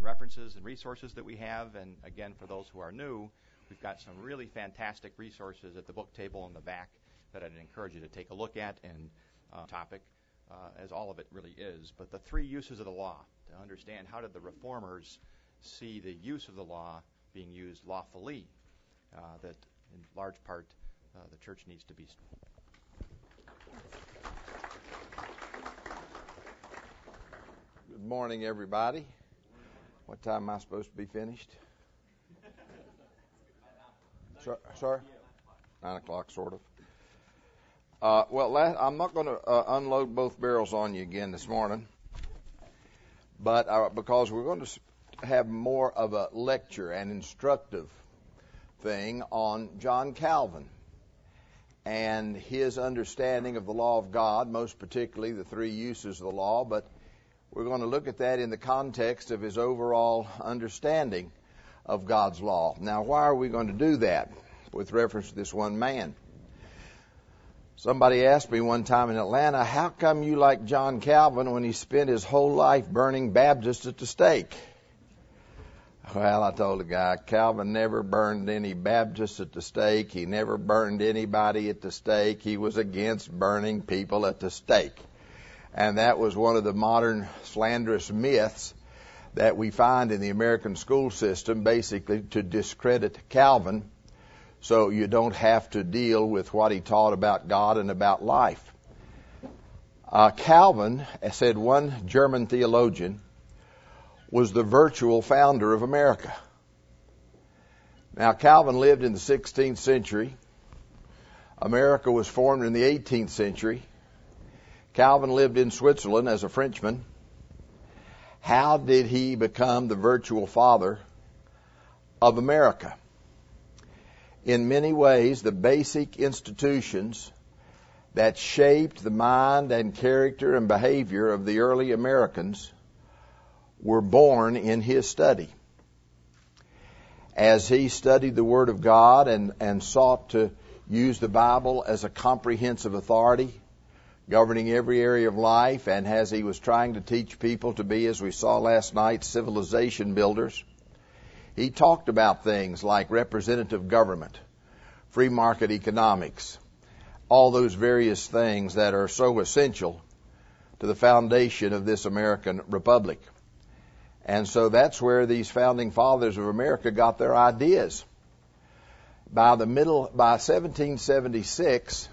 references and resources that we have. And again, for those who are new, we've got some really fantastic resources at the book table in the back that I'd encourage you to take a look at, and topic, as all of it really is. But the three uses of the law, to understand how did the reformers see the use of the law being used lawfully, that in large part the church needs to be. Good morning, everybody. What time am I supposed to be finished? Sorry? 9 o'clock, sort of. I'm not going to unload both barrels on you again this morning, but because we're going to have more of a lecture, an instructive thing on John Calvin and his understanding of the law of God, most particularly the three uses of the law, but we're going to look at that in the context of his overall understanding of God's law. Now, why are we going to do that with reference to this one man? Somebody asked me one time in Atlanta, how come you like John Calvin when he spent his whole life burning Baptists at the stake? Well, I told the guy, Calvin never burned any Baptists at the stake. He never burned anybody at the stake. He was against burning people at the stake. And that was one of the modern slanderous myths that we find in the American school system, basically to discredit Calvin, so you don't have to deal with what he taught about God and about life. Calvin, said one German theologian, was the virtual founder of America. Now, Calvin lived in the 16th century. America was formed in the 18th century. Calvin lived in Switzerland as a Frenchman. How did he become the virtual father of America? In many ways, the basic institutions that shaped the mind and character and behavior of the early Americans were born in his study. As he studied the Word of God and sought to use the Bible as a comprehensive authority, governing every area of life, and as he was trying to teach people to be, as we saw last night, civilization builders, he talked about things like representative government, free market economics, all those various things that are so essential to the foundation of this American republic. And so that's where these founding fathers of America got their ideas. By 1776,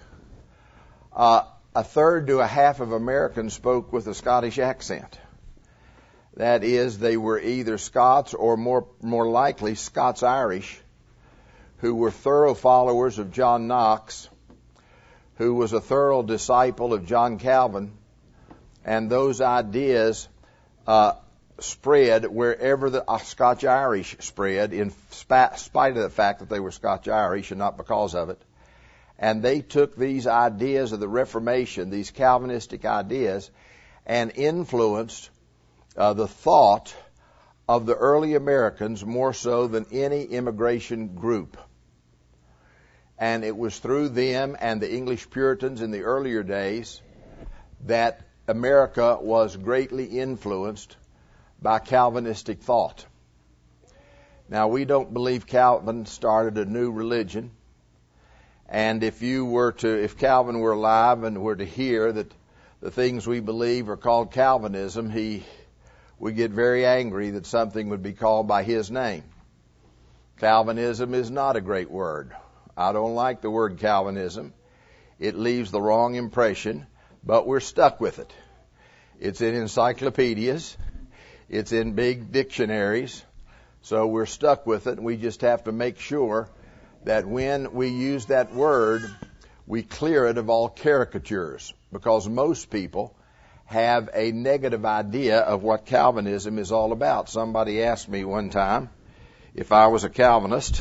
a third to a half of Americans spoke with a Scottish accent. That is, they were either Scots or more likely Scots-Irish, who were thorough followers of John Knox, who was a thorough disciple of John Calvin, and those ideas spread wherever the Scotch-Irish spread, in spite of the fact that they were Scotch-Irish and not because of it. And they took these ideas of the Reformation, these Calvinistic ideas, and influenced the thought of the early Americans more so than any immigration group. And it was through them and the English Puritans in the earlier days that America was greatly influenced by Calvinistic thought. Now, we don't believe Calvin started a new religion. And if Calvin were alive and were to hear that the things we believe are called Calvinism, we get very angry that something would be called by his name. Calvinism is not a great word. I don't like the word Calvinism. It leaves the wrong impression, but we're stuck with it. It's in encyclopedias. It's in big dictionaries. So we're stuck with it, and we just have to make sure that when we use that word, we clear it of all caricatures, because most people have a negative idea of what Calvinism is all about. Somebody asked me one time if I was a Calvinist,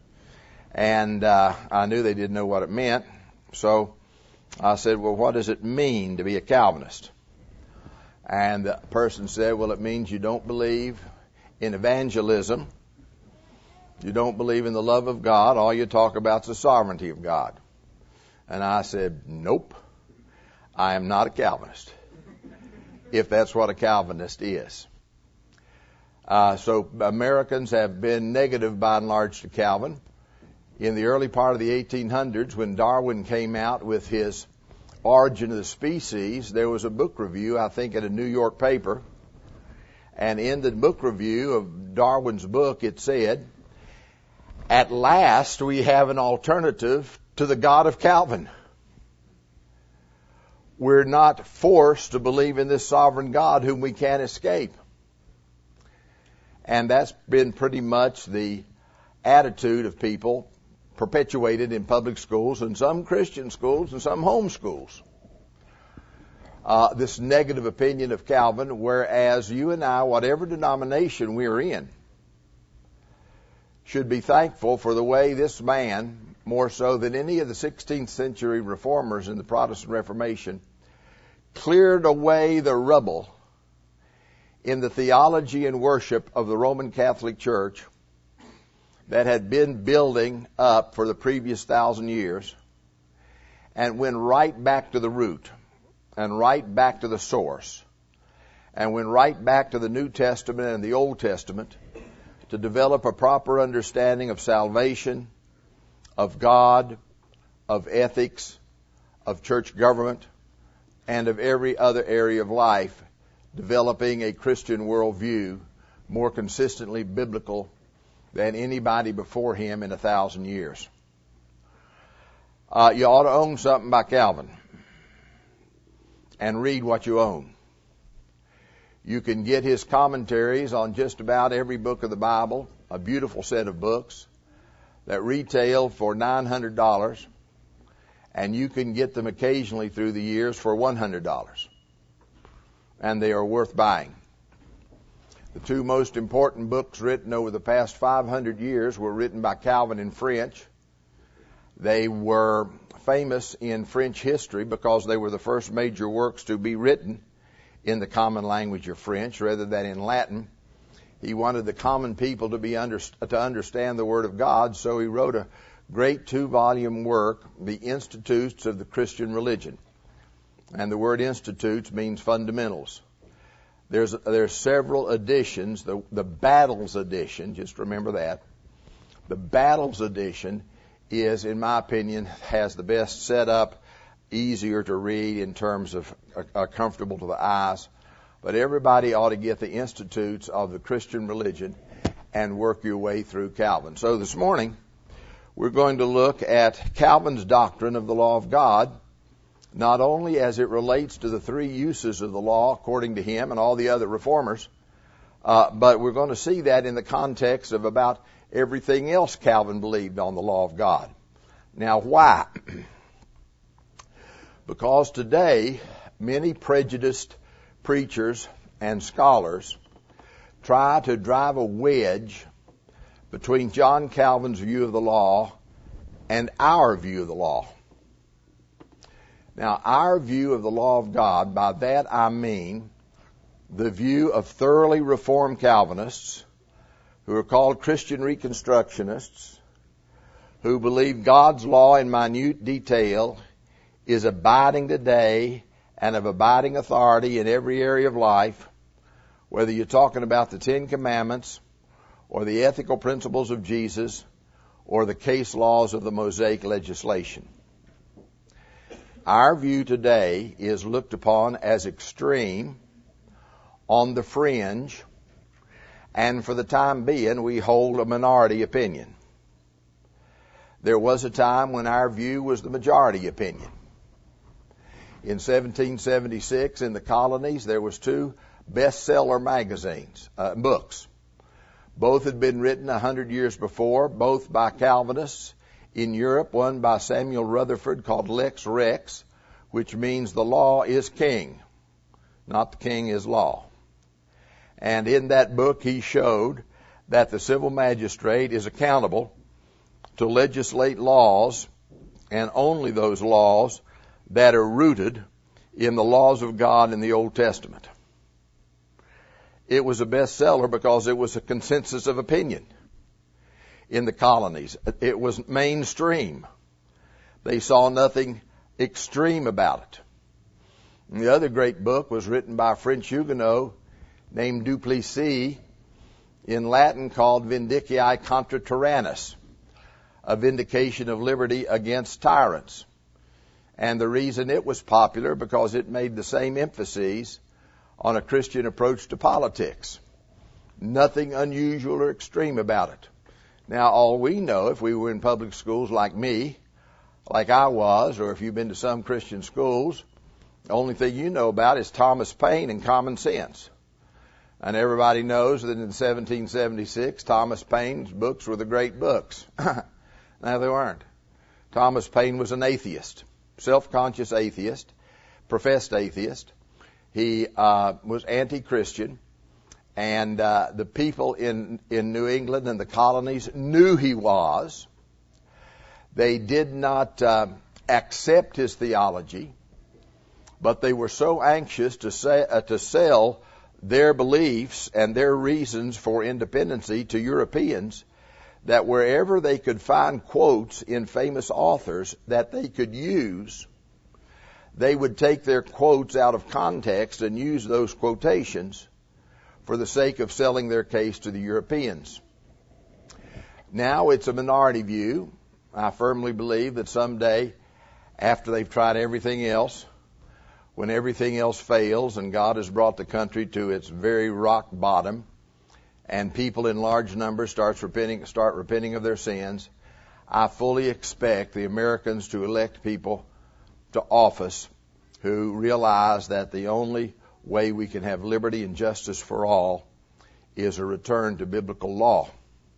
and I knew they didn't know what it meant. So I said, well, what does it mean to be a Calvinist? And the person said, well, it means you don't believe in evangelism. You don't believe in the love of God. All you talk about is the sovereignty of God. And I said, nope, I am not a Calvinist, if that's what a Calvinist is. So Americans have been negative by and large to Calvin. In the early part of the 1800s, when Darwin came out with his Origin of the Species, there was a book review, I think, at a New York paper. And in the book review of Darwin's book, it said, "At last we have an alternative to the God of Calvin. We're not forced to believe in this sovereign God whom we can't escape." And that's been pretty much the attitude of people perpetuated in public schools and some Christian schools and some home schools. This negative opinion of Calvin, whereas you and I, whatever denomination we're in, should be thankful for the way this man, more so than any of the 16th century reformers in the Protestant Reformation, cleared away the rubble in the theology and worship of the Roman Catholic Church that had been building up for the previous 1,000 years, and went right back to the root and right back to the source and went right back to the New Testament and the Old Testament to develop a proper understanding of salvation, of God, of ethics, of church government, and of every other area of life, developing a Christian worldview more consistently biblical than anybody before him in 1,000 years. You ought to own something by Calvin and read what you own. You can get his commentaries on just about every book of the Bible, a beautiful set of books that retail for $900, and you can get them occasionally through the years for $100, and they are worth buying. The two most important books written over the past 500 years were written by Calvin in French. They were famous in French history because they were the first major works to be written in the common language of French rather than in Latin. He wanted the common people to understand the Word of God, so he wrote a great 2-volume work, The Institutes of the Christian Religion. And the word institutes means fundamentals. There's several editions. The Battles edition, just remember that. The Battles edition is, in my opinion, has the best setup, easier to read in terms of comfortable to the eyes. But everybody ought to get the Institutes of the Christian Religion and work your way through Calvin. So this morning, we're going to look at Calvin's doctrine of the law of God, not only as it relates to the three uses of the law according to him and all the other reformers, but we're going to see that in the context of about everything else Calvin believed on the law of God. Now, why? Because today, many prejudiced preachers and scholars try to drive a wedge between John Calvin's view of the law and our view of the law. Now, our view of the law of God, by that I mean the view of thoroughly Reformed Calvinists who are called Christian Reconstructionists, who believe God's law in minute detail is abiding today and of abiding authority in every area of life, whether you're talking about the Ten Commandments or the ethical principles of Jesus or the case laws of the Mosaic legislation. Our view today is looked upon as extreme, on the fringe, and for the time being, we hold a minority opinion. There was a time when our view was the majority opinion. In 1776, in the colonies, there was 2 bestseller magazines, books. Both had been written 100 years before, both by Calvinists. In Europe, one by Samuel Rutherford called Lex Rex, which means the law is king, not the king is law. And in that book, he showed that the civil magistrate is accountable to legislate laws, and only those laws that are rooted in the laws of God in the Old Testament. It was a bestseller because it was a consensus of opinion in the colonies. It was mainstream. They saw nothing extreme about it. And the other great book was written by a French Huguenot named Duplessis, in Latin called Vindiciae contra Tyrannus, a vindication of liberty against tyrants. And the reason it was popular because it made the same emphases on a Christian approach to politics. Nothing unusual or extreme about it. Now, all we know, if we were in public schools like me, like I was, or if you've been to some Christian schools, the only thing you know about is Thomas Paine and common sense. And everybody knows that in 1776, Thomas Paine's books were the great books. No, they weren't. Thomas Paine was an atheist, self-conscious atheist, professed atheist. He was anti-Christian. And the people in New England and the colonies knew he was. They did not accept his theology, but they were so anxious to sell their beliefs and their reasons for independency to Europeans that wherever they could find quotes in famous authors that they could use, they would take their quotes out of context and use those quotations for the sake of selling their case to the Europeans. Now it's a minority view. I firmly believe that someday, after they've tried everything else, when everything else fails and God has brought the country to its very rock bottom, and people in large numbers start repenting of their sins, I fully expect the Americans to elect people to office who realize that the only way we can have liberty and justice for all is a return to biblical law.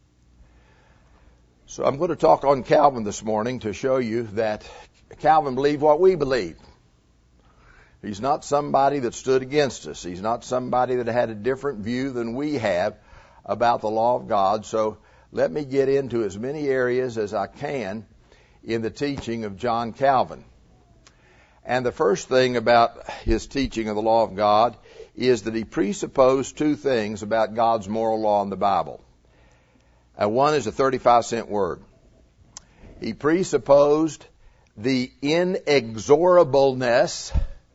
So I'm going to talk on Calvin this morning to show you that Calvin believed what we believe. He's not somebody that stood against us. He's not somebody that had a different view than we have about the law of God. So let me get into as many areas as I can in the teaching of John Calvin. And the first thing about his teaching of the law of God is that he presupposed two things about God's moral law in the Bible. One is a 35-cent word. He presupposed the inexorableness,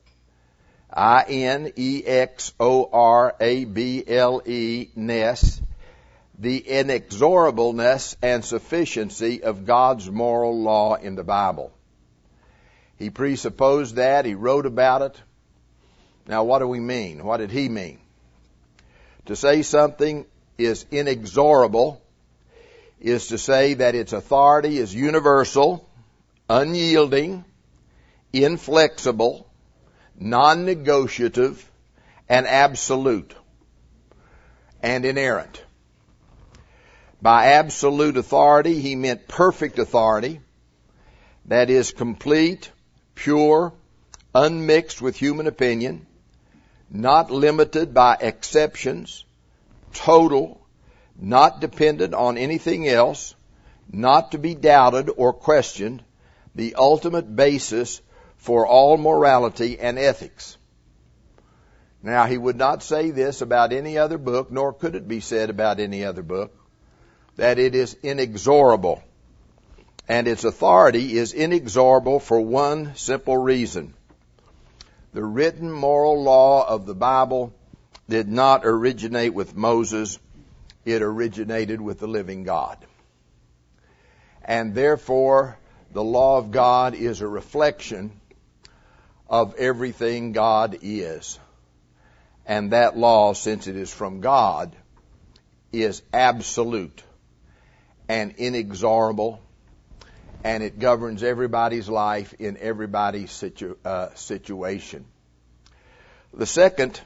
I-N-E-X-O-R-A-B-L-E-ness, the inexorableness and sufficiency of God's moral law in the Bible. He presupposed that. He wrote about it. Now, what do we mean? What did he mean? To say something is inexorable is to say that its authority is universal, unyielding, inflexible, non-negotiative, and absolute, and inerrant. By absolute authority, he meant perfect authority, that is complete, pure, unmixed with human opinion, not limited by exceptions, total, not dependent on anything else, not to be doubted or questioned, the ultimate basis for all morality and ethics. Now, he would not say this about any other book, nor could it be said about any other book, that it is inexorable. And its authority is inexorable for one simple reason. The written moral law of the Bible did not originate with Moses. It originated with the living God. And therefore, the law of God is a reflection of everything God is. And that law, since it is from God, is absolute and inexorable, and it governs everybody's life in everybody's situation. The second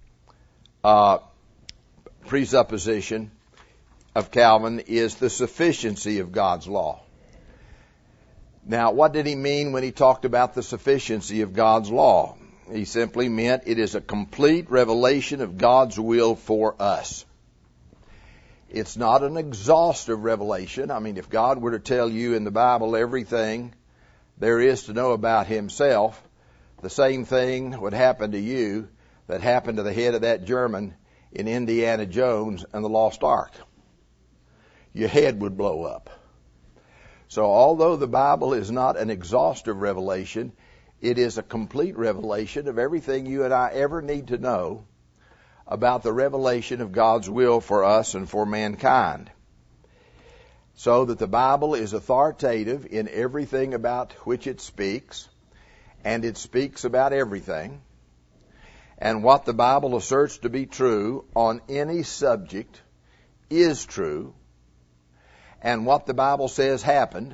presupposition of Calvin is the sufficiency of God's law. Now, what did he mean when he talked about the sufficiency of God's law? He simply meant it is a complete revelation of God's will for us. It's not an exhaustive revelation. I mean, if God were to tell you in the Bible everything there is to know about himself, the same thing would happen to you that happened to the head of that German in Indiana Jones and the Lost Ark. Your head would blow up. So although the Bible is not an exhaustive revelation, it is a complete revelation of everything you and I ever need to know about the revelation of God's will for us and for mankind. So that the Bible is authoritative in everything about which it speaks, and it speaks about everything. And what the Bible asserts to be true on any subject is true. And what the Bible says happened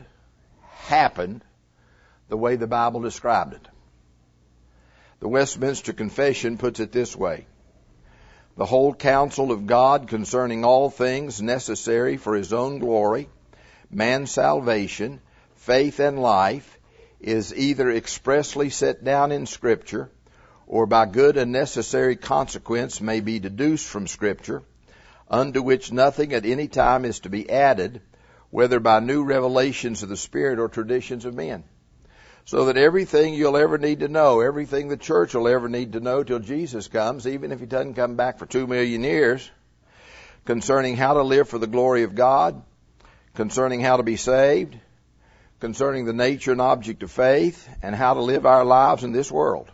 the way the Bible described it. The Westminster Confession puts it this way: the whole counsel of God concerning all things necessary for His own glory, man's salvation, faith, and life is either expressly set down in Scripture, or by good and necessary consequence may be deduced from Scripture, unto which nothing at any time is to be added, whether by new revelations of the Spirit or traditions of men. So that everything you'll ever need to know, everything the church will ever need to know till Jesus comes, even if He doesn't come back for 2 million years, concerning how to live for the glory of God, concerning how to be saved, concerning the nature and object of faith, and how to live our lives in this world,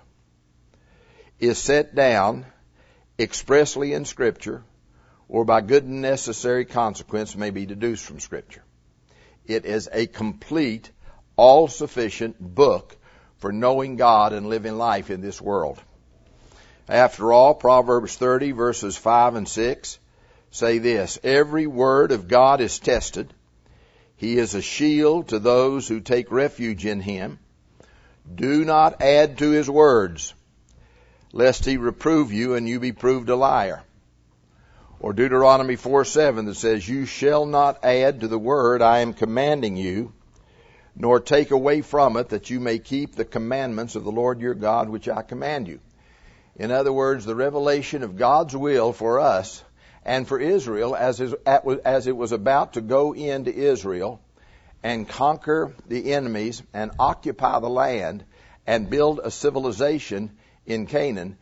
is set down expressly in Scripture, or by good and necessary consequence may be deduced from Scripture. It is a complete, all-sufficient book for knowing God and living life in this world. After all, Proverbs 30 verses 5 and 6 say this: every word of God is tested. He is a shield to those who take refuge in Him. Do not add to His words, lest He reprove you and you be proved a liar. Or Deuteronomy 4:7 that says, you shall not add to the word I am commanding you, nor take away from it, that you may keep the commandments of the Lord your God, which I command you. In other words, the revelation of God's will for us and for Israel as it was about to go into Israel and conquer the enemies and occupy the land and build a civilization in Canaan.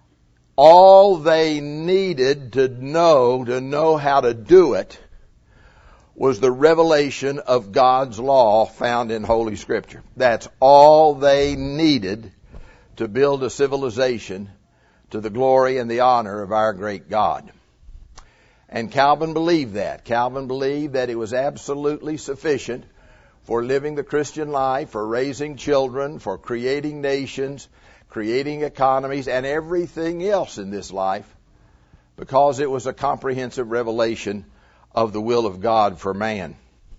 All they needed to know how to do it, was the revelation of God's law found in Holy Scripture. That's all they needed to build a civilization to the glory and the honor of our great God. And Calvin believed that. Calvin believed that it was absolutely sufficient for living the Christian life, for raising children, for creating nations, creating economies, and everything else in this life, because it was a comprehensive revelation of the will of God for man.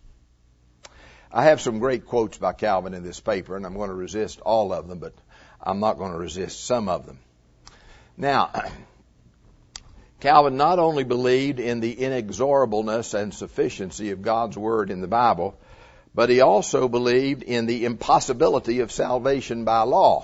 I have some great quotes by Calvin in this paper, and I'm going to resist all of them, but I'm not going to resist some of them. Now, Calvin not only believed in the inexorableness and sufficiency of God's Word in the Bible, but he also believed in the impossibility of salvation by law.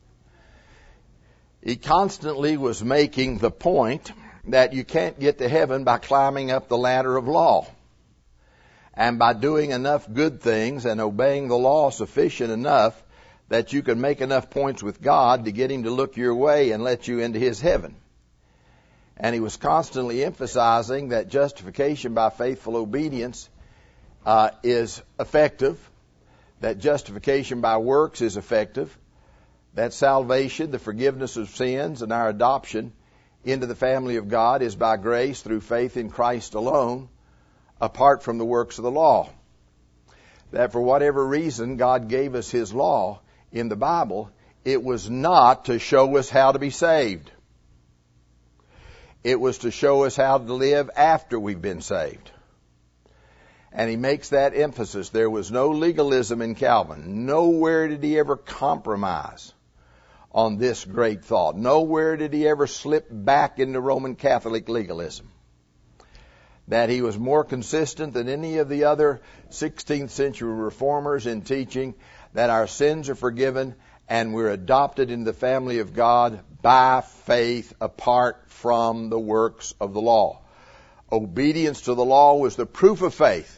He constantly was making the point that you can't get to heaven by climbing up the ladder of law, and by doing enough good things and obeying the law sufficient enough that you can make enough points with God to get Him to look your way and let you into His heaven. And he was constantly emphasizing that justification by faithful obedience is effective, that justification by works is effective, that salvation, the forgiveness of sins, and our adoption into the family of God is by grace through faith in Christ alone, apart from the works of the law. That for whatever reason God gave us His law in the Bible, it was not to show us how to be saved. It was to show us how to live after we've been saved. And he makes that emphasis. There was no legalism in Calvin. Nowhere did he ever compromise on this great thought. Nowhere did he ever slip back into Roman Catholic legalism. That he was more consistent than any of the other 16th century reformers in teaching that our sins are forgiven and we're adopted in the family of God by faith apart from the works of the law. Obedience to the law was the proof of faith.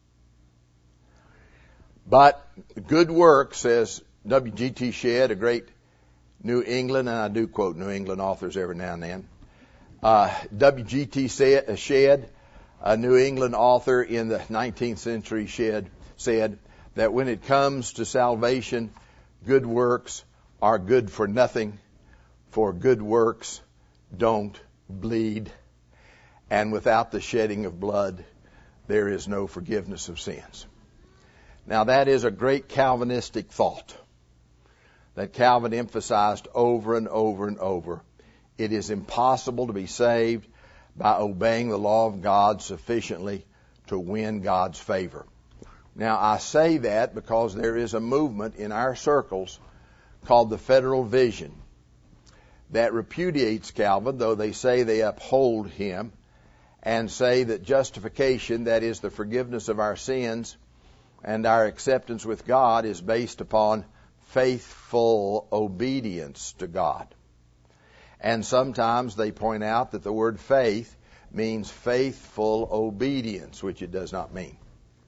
But good works, says W.G.T. Shedd, a great New England, and I do quote New England authors every now and then. W.G.T. Shedd, a New England author in the 19th century, said that when it comes to salvation, good works are good for nothing, for good works don't bleed, and without the shedding of blood, there is no forgiveness of sins. Now that is a great Calvinistic thought that Calvin emphasized over and over and over. It is impossible to be saved by obeying the law of God sufficiently to win God's favor. Now I say that because there is a movement in our circles called the Federal Vision that repudiates Calvin, though they say they uphold him, and say that justification, that is the forgiveness of our sins and our acceptance with God, is based upon faithful obedience to God. And sometimes they point out that the word faith means faithful obedience, which it does not mean.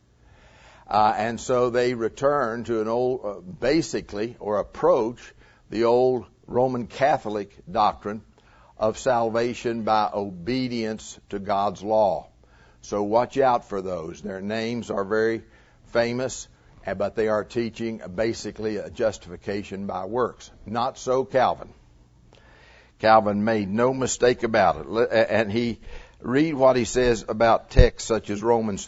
And so they return to an old, basically, or approach the old Roman Catholic doctrine of salvation by obedience to God's law. So watch out for those. Their names are very famous, but they are teaching basically a justification by works. Not so Calvin. Calvin made no mistake about it. And read what he says about texts such as Romans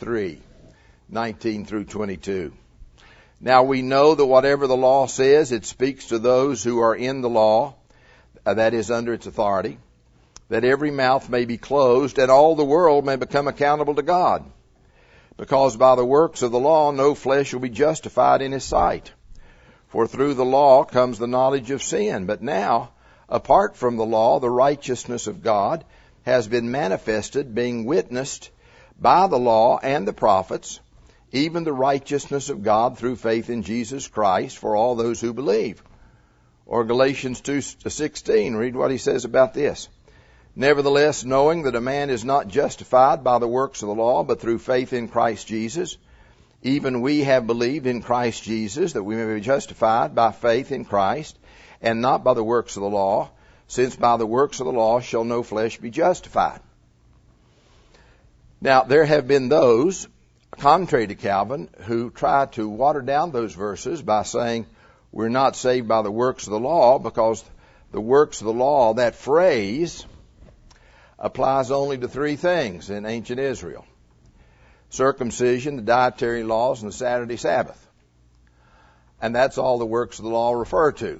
3:19 through 22. Now we know that whatever the law says, it speaks to those who are in the law, that is under its authority, that every mouth may be closed and all the world may become accountable to God. Because by the works of the law no flesh will be justified in his sight. For through the law comes the knowledge of sin. But now, apart from the law, the righteousness of God has been manifested, being witnessed by the law and the prophets, even the righteousness of God through faith in Jesus Christ for all those who believe. Or Galatians 2:16, read what he says about this. Nevertheless, knowing that a man is not justified by the works of the law, but through faith in Christ Jesus, even we have believed in Christ Jesus, that we may be justified by faith in Christ, and not by the works of the law, since by the works of the law shall no flesh be justified. Now, there have been those, contrary to Calvin, who try to water down those verses by saying we're not saved by the works of the law, because the works of the law, that phrase, applies only to three things in ancient Israel: circumcision, the dietary laws, and the Saturday Sabbath. And that's all the works of the law refer to.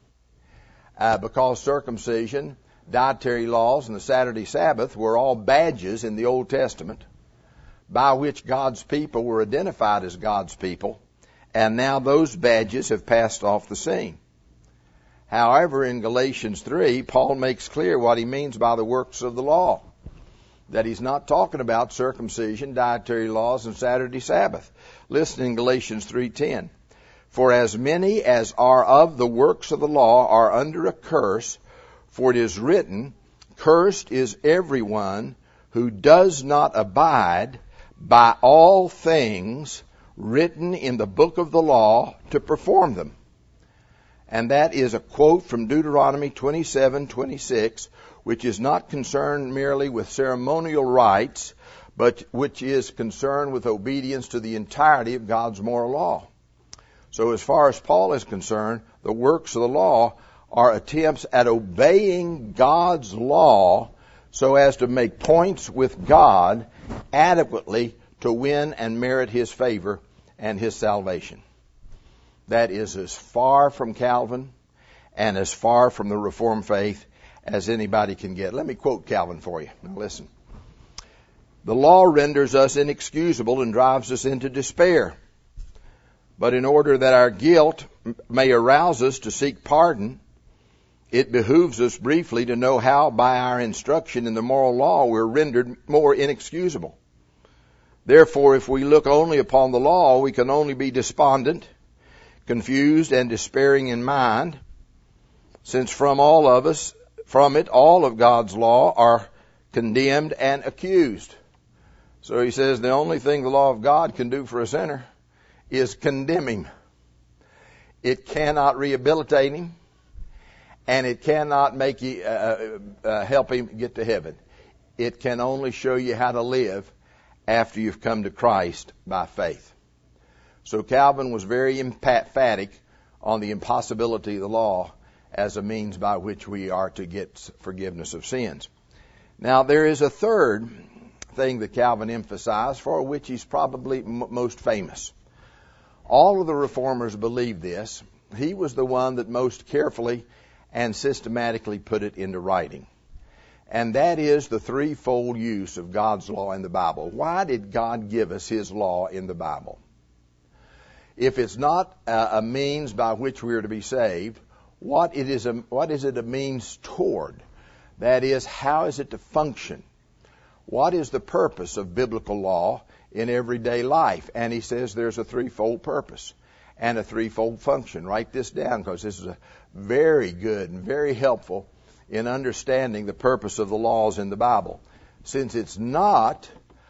Because circumcision, dietary laws, and the Saturday Sabbath were all badges in the Old Testament by which God's people were identified as God's people, and now those badges have passed off the scene. However, in Galatians 3, Paul makes clear what he means by the works of the law. That he's not talking about circumcision, dietary laws, and Saturday Sabbath. Listen in Galatians 3:10. For as many as are of the works of the law are under a curse, for it is written, cursed is everyone who does not abide by all things written in the book of the law to perform them. And that is a quote from Deuteronomy 27:26, which is not concerned merely with ceremonial rites, but which is concerned with obedience to the entirety of God's moral law. So as far as Paul is concerned, the works of the law are attempts at obeying God's law so as to make points with God adequately to win and merit his favor and his salvation. That is as far from Calvin and as far from the Reformed faith as anybody can get. Let me quote Calvin for you. Now listen. The law renders us inexcusable and drives us into despair. But in order that our guilt may arouse us to seek pardon, it behooves us briefly to know how by our instruction in the moral law we're rendered more inexcusable. Therefore, if we look only upon the law, we can only be despondent, confused, and despairing in mind, since from it all of God's law are condemned and accused. So he says the only thing the law of God can do for a sinner is condemn him. It cannot rehabilitate him, and it cannot make you help him get to heaven. It can only show you how to live after you've come to Christ by faith. So Calvin was very emphatic on the impossibility of the law as a means by which we are to get forgiveness of sins. Now, there is a third thing that Calvin emphasized, for which he's probably most famous. All of the reformers believed this. He was the one that most carefully and systematically put it into writing. And that is the threefold use of God's law in the Bible. Why did God give us His law in the Bible? If it's not a means by which we are to be saved, what is it a means toward? That is, how is it to function? What is the purpose of biblical law in everyday life? And he says there's a threefold purpose and a threefold function. Write this down, because this is a very good and very helpful in understanding the purpose of the laws in the Bible. Since it's not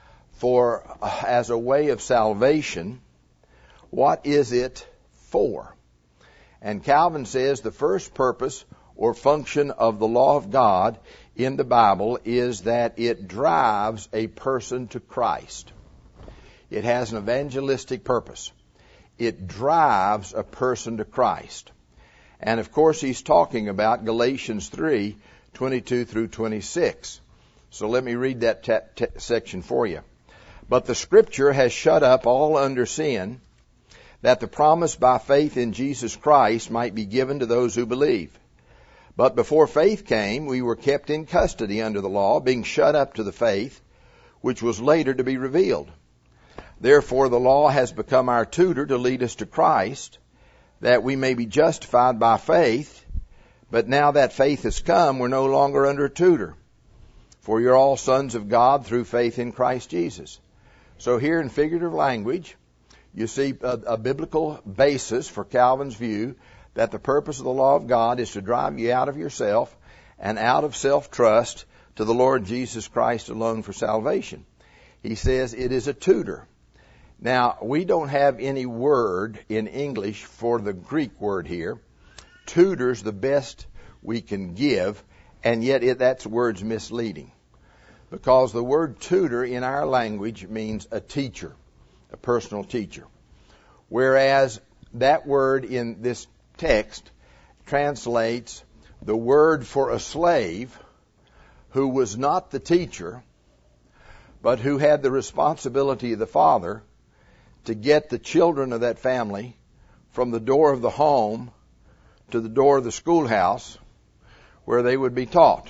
as a way of salvation, what is it for? And Calvin says the first purpose or function of the law of God in the Bible is that it drives a person to Christ. It has an evangelistic purpose. It drives a person to Christ. And of course, he's talking about Galatians 3:22 through 26. So let me read that section for you. But the Scripture has shut up all under sin, that the promise by faith in Jesus Christ might be given to those who believe. But before faith came, we were kept in custody under the law, being shut up to the faith, which was later to be revealed. Therefore the law has become our tutor to lead us to Christ, that we may be justified by faith. But now that faith has come, we're no longer under a tutor. For you're all sons of God through faith in Christ Jesus. So here in figurative language, you see a biblical basis for Calvin's view that the purpose of the law of God is to drive you out of yourself and out of self-trust to the Lord Jesus Christ alone for salvation. He says it is a tutor. Now, we don't have any word in English for the Greek word here. Tutor's the best we can give, and yet that word's misleading. Because the word tutor in our language means a teacher, a personal teacher. Whereas that word in this text translates the word for a slave who was not the teacher, but who had the responsibility of the father to get the children of that family from the door of the home to the door of the schoolhouse where they would be taught.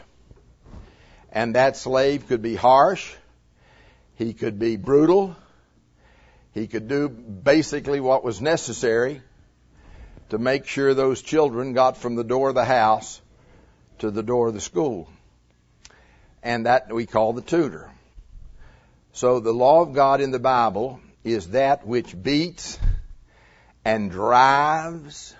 And that slave could be harsh, he could be brutal, he could do basically what was necessary to make sure those children got from the door of the house to the door of the school. And that we call the tutor. So the law of God in the Bible is that which beats and drives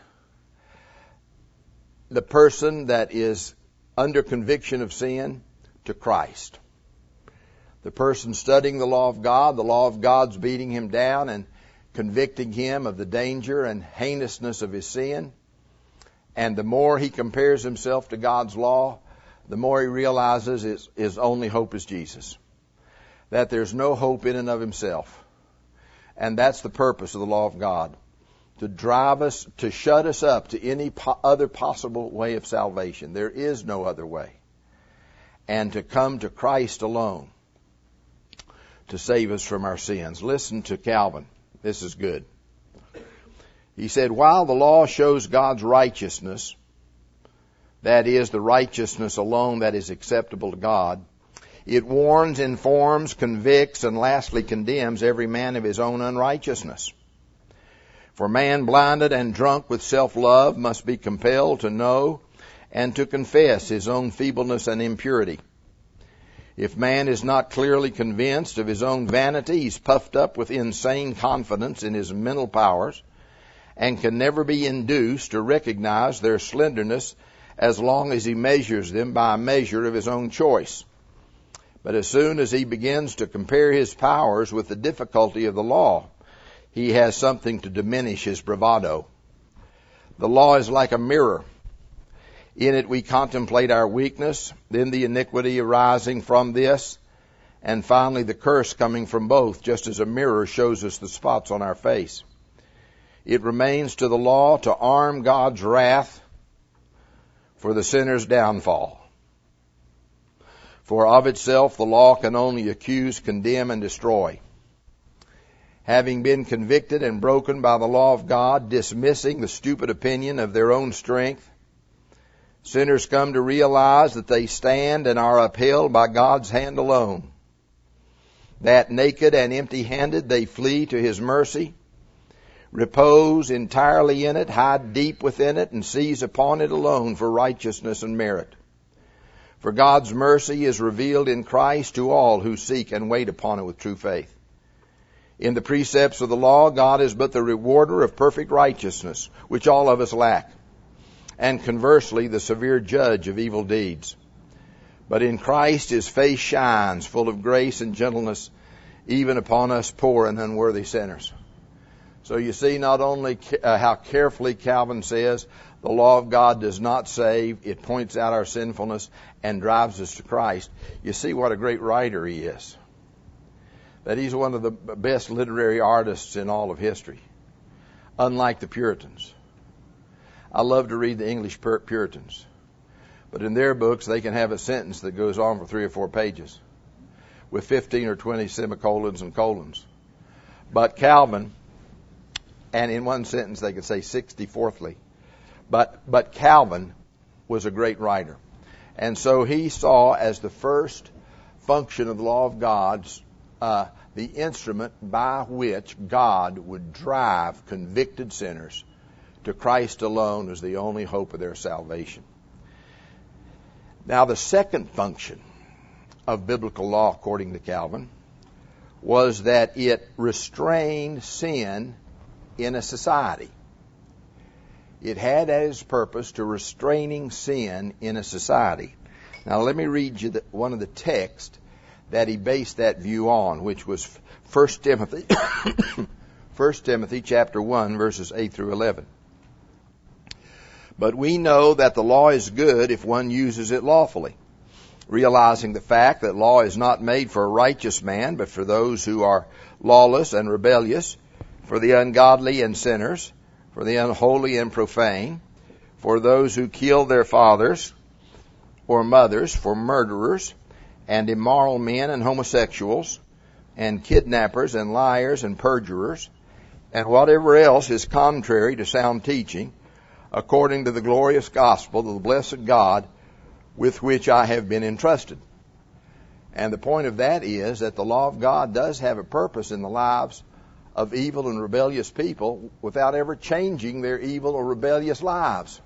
the person that is under conviction of sin to Christ. The person studying the law of God's beating him down and convicting him of the danger and heinousness of his sin. And the more he compares himself to God's law, the more he realizes his only hope is Jesus. That there's no hope in and of himself. And that's the purpose of the law of God. To drive us, to shut us up to any other possible way of salvation. There is no other way. And to come to Christ alone to save us from our sins. Listen to Calvin. This is good. He said, while the law shows God's righteousness, that is, the righteousness alone that is acceptable to God, it warns, informs, convicts, and lastly condemns every man of his own unrighteousness. For man blinded and drunk with self-love must be compelled to know and to confess his own feebleness and impurity. If man is not clearly convinced of his own vanity, he's puffed up with insane confidence in his mental powers and can never be induced to recognize their slenderness as long as he measures them by a measure of his own choice. But as soon as he begins to compare his powers with the difficulty of the law, he has something to diminish his bravado. The law is like a mirror. In it we contemplate our weakness, then the iniquity arising from this, and finally the curse coming from both, just as a mirror shows us the spots on our face. It remains to the law to arm God's wrath for the sinner's downfall. For of itself the law can only accuse, condemn, and destroy. Having been convicted and broken by the law of God, dismissing the stupid opinion of their own strength, sinners come to realize that they stand and are upheld by God's hand alone. That naked and empty-handed they flee to His mercy, repose entirely in it, hide deep within it, and seize upon it alone for righteousness and merit. For God's mercy is revealed in Christ to all who seek and wait upon it with true faith. In the precepts of the law, God is but the rewarder of perfect righteousness, which all of us lack, and conversely, the severe judge of evil deeds. But in Christ His face shines, full of grace and gentleness, even upon us poor and unworthy sinners. So you see not only how carefully Calvin says the law of God does not save, it points out our sinfulness and drives us to Christ. You see what a great writer he is. That he's one of the best literary artists in all of history, unlike the Puritans. I love to read the English Puritans, but in their books they can have a sentence that goes on for 3 or 4 pages with 15 or 20 semicolons and colons. But Calvin, and in one sentence they could say 64thly, but Calvin was a great writer. And so he saw as the first function of the law of God the instrument by which God would drive convicted sinners to Christ alone as the only hope of their salvation. Now, the second function of biblical law, according to Calvin, was that it restrained sin in a society. It had as its purpose to restraining sin in a society. Now, let me read you one of the texts that he based that view on, which was 1 Timothy, 1 Timothy chapter 1, verses 8 through 11. But we know that the law is good if one uses it lawfully, realizing the fact that law is not made for a righteous man, but for those who are lawless and rebellious, for the ungodly and sinners, for the unholy and profane, for those who kill their fathers or mothers, for murderers, and immoral men and homosexuals, and kidnappers and liars and perjurers, and whatever else is contrary to sound teaching, according to the glorious gospel of the blessed God with which I have been entrusted. And the point of that is that the law of God does have a purpose in the lives of evil and rebellious people without ever changing their evil or rebellious lives.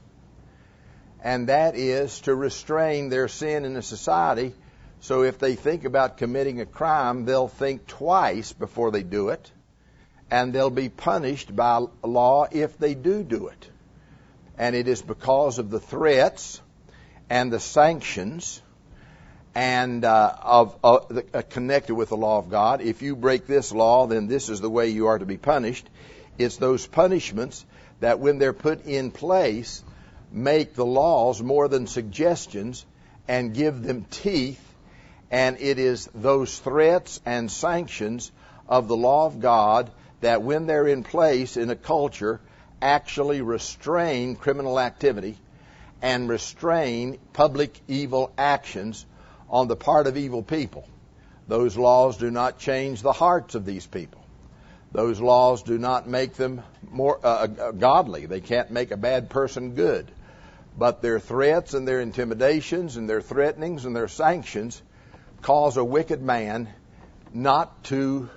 And that is to restrain their sin in a society. So if they think about committing a crime, they'll think twice before they do it, and they'll be punished by law if they do it. And it is because of the threats and the sanctions and connected with the law of God. If you break this law, then this is the way you are to be punished. It's those punishments that, when they're put in place, make the laws more than suggestions and give them teeth. And it is those threats and sanctions of the law of God that, when they're in place in a culture, actually restrain criminal activity and restrain public evil actions on the part of evil people. Those laws do not change the hearts of these people. Those laws do not make them more godly. They can't make a bad person good. But their threats and their intimidations and their threatenings and their sanctions cause a wicked man not to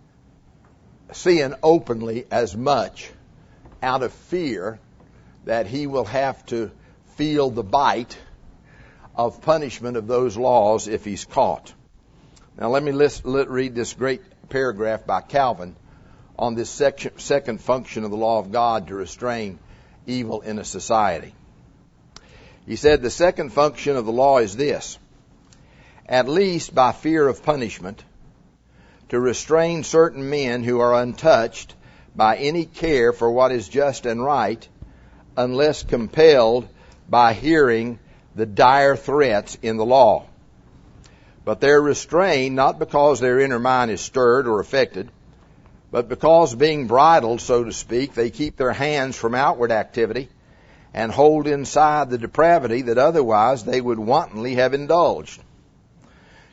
sin openly as much, out of fear that he will have to feel the bite of punishment of those laws if he's caught. Now let me read this great paragraph by Calvin on this second function of the law of God to restrain evil in a society. He said, the second function of the law is this: at least by fear of punishment, to restrain certain men who are untouched by any care for what is just and right, unless compelled by hearing the dire threats in the law. But they're restrained not because their inner mind is stirred or affected, but because, being bridled, so to speak, they keep their hands from outward activity and hold inside the depravity that otherwise they would wantonly have indulged.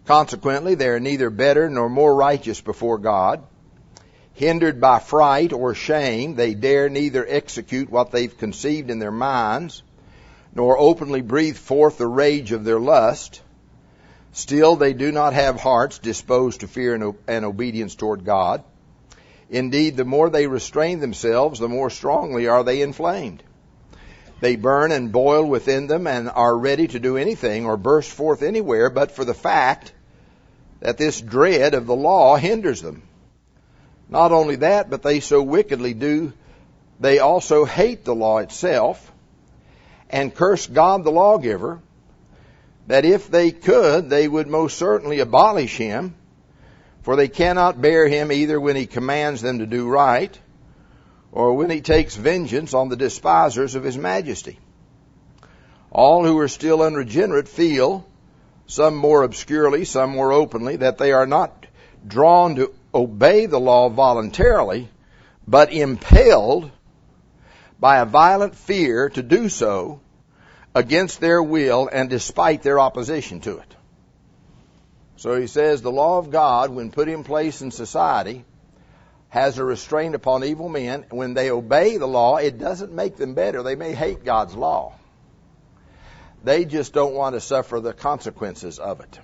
Consequently, they are neither better nor more righteous before God. Hindered by fright or shame, they dare neither execute what they've conceived in their minds, nor openly breathe forth the rage of their lust. Still, they do not have hearts disposed to fear and obedience toward God. Indeed, the more they restrain themselves, the more strongly are they inflamed. They burn and boil within them and are ready to do anything or burst forth anywhere but for the fact that this dread of the law hinders them. Not only that, but they so wickedly do, they also hate the law itself and curse God the lawgiver, that if they could, they would most certainly abolish him, for they cannot bear him either when he commands them to do right, or when he takes vengeance on the despisers of his majesty. All who are still unregenerate feel, some more obscurely, some more openly, that they are not drawn to obey the law voluntarily, but impelled by a violent fear to do so against their will and despite their opposition to it. So he says the law of God, when put in place in society, has a restraint upon evil men. When they obey the law, it doesn't make them better. They may hate God's law. They just don't want to suffer the consequences of it.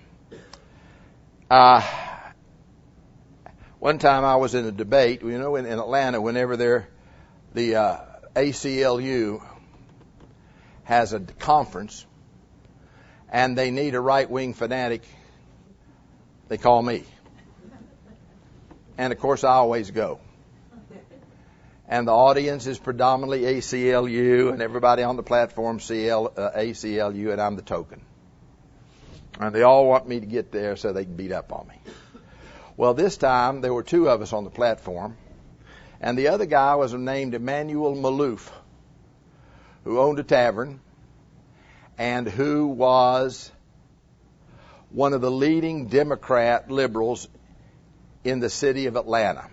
One time I was in a debate, in Atlanta, whenever the ACLU has a conference and they need a right-wing fanatic, they call me. And of course I always go. And the audience is predominantly ACLU, and everybody on the platform ACLU, and I'm the token. And they all want me to get there so they can beat up on me. Well, this time there were two of us on the platform, and the other guy was named Emanuel Malouf, who owned a tavern and who was one of the leading Democrat liberals in the city of Atlanta,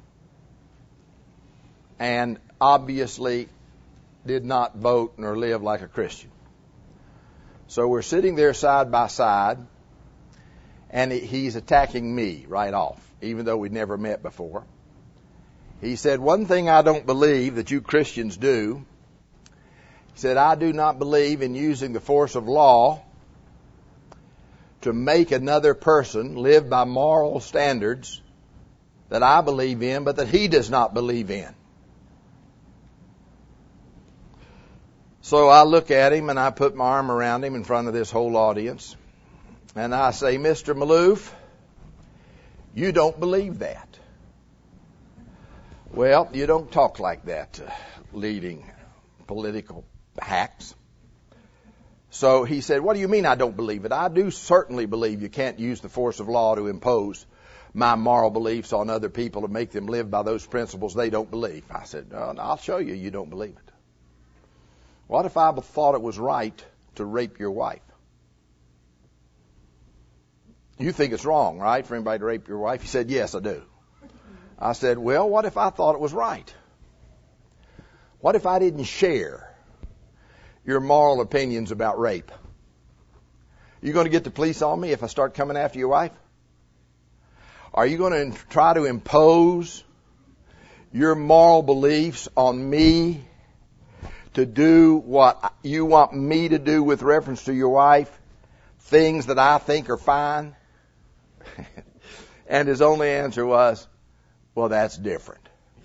and obviously did not vote nor live like a Christian. So we're sitting there side by side, and he's attacking me right off, even though we'd never met before. He said, "One thing I don't believe that you Christians do," he said, "I do not believe in using the force of law to make another person live by moral standards that I believe in, but that he does not believe in." So I look at him and I put my arm around him in front of this whole audience, and I say, "Mr. Malouf, you don't believe that." Well, you don't talk like that, leading political hacks. So he said, "What do you mean I don't believe it? I do certainly believe you can't use the force of law to impose my moral beliefs on other people to make them live by those principles they don't believe." I said, "No, I'll show you you don't believe it. What if I thought it was right to rape your wife? You think it's wrong, right, for anybody to rape your wife?" He said, "Yes, I do." I said, "Well, what if I thought it was right? What if I didn't share your moral opinions about rape? You going to get the police on me if I start coming after your wife? Are you going to try to impose your moral beliefs on me to do what you want me to do with reference to your wife, things that I think are fine?" And his only answer was, "Well, that's different."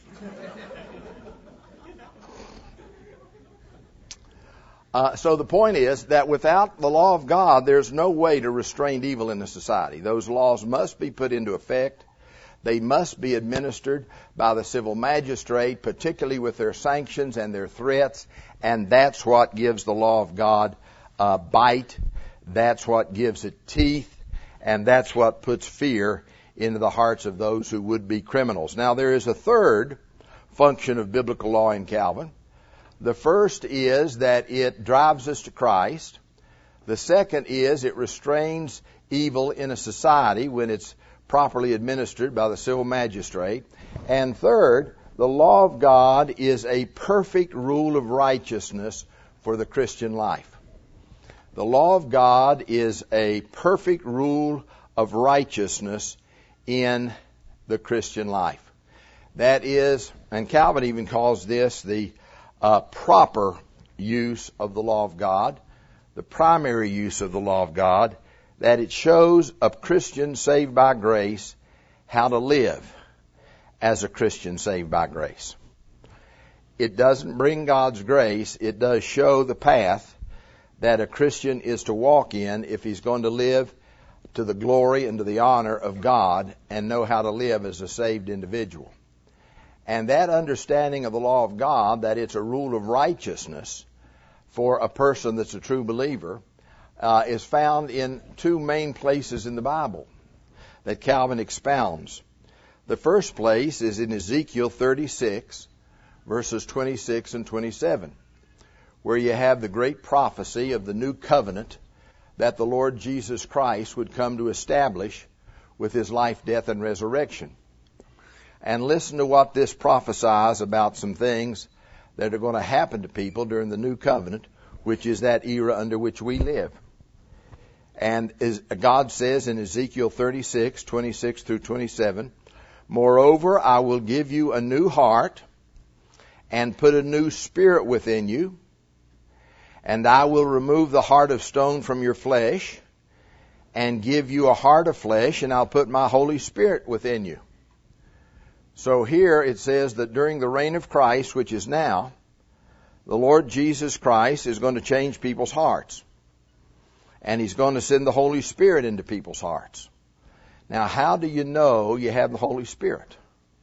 So the point is that without the law of God, there's no way to restrain evil in the society. Those laws must be put into effect. They must be administered by the civil magistrate, particularly with their sanctions and their threats. And that's what gives the law of God a bite. That's what gives it teeth. And that's what puts fear into the hearts of those who would be criminals. Now, there is a third function of biblical law in Calvin. The first is that it drives us to Christ. The second is it restrains evil in a society when it's properly administered by the civil magistrate. And third, the law of God is a perfect rule of righteousness for the Christian life. The law of God is a perfect rule of righteousness in the Christian life. That is, and Calvin even calls this the proper use of the law of God, the primary use of the law of God, that it shows a Christian saved by grace how to live as a Christian saved by grace. It doesn't bring God's grace, it does show the path that a Christian is to walk in if he's going to live to the glory and to the honor of God and know how to live as a saved individual. And that understanding of the law of God, that it's a rule of righteousness for a person that's a true believer, is found in two main places in the Bible that Calvin expounds. The first place is in Ezekiel 36, verses 26 and 27, where you have the great prophecy of the new covenant that the Lord Jesus Christ would come to establish with his life, death, and resurrection. And listen to what this prophesies about some things that are going to happen to people during the new covenant, which is that era under which we live. And as God says in Ezekiel 36, 26 through 27, "Moreover, I will give you a new heart and put a new spirit within you, and I will remove the heart of stone from your flesh and give you a heart of flesh, and I'll put my Holy Spirit within you." So here it says that during the reign of Christ, which is now, the Lord Jesus Christ is going to change people's hearts. And he's going to send the Holy Spirit into people's hearts. Now, how do you know you have the Holy Spirit?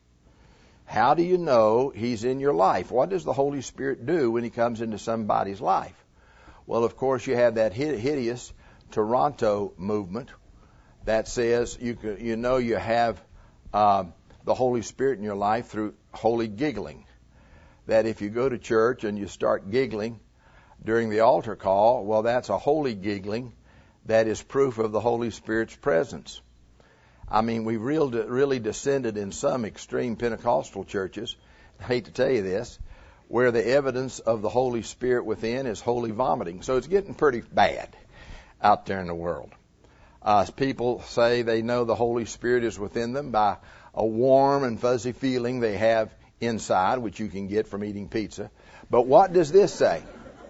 How do you know he's in your life? What does the Holy Spirit do when he comes into somebody's life? Well, of course, you have that hideous Toronto movement that says you know you have the Holy Spirit in your life through holy giggling. That if you go to church and you start giggling during the altar call, well, that's a holy giggling that is proof of the Holy Spirit's presence. I mean, we really descended in some extreme Pentecostal churches, I hate to tell you this, where the evidence of the Holy Spirit within is holy vomiting. So it's getting pretty bad out there in the world. People say they know the Holy Spirit is within them by a warm and fuzzy feeling they have inside, which you can get from eating pizza. But what does this say?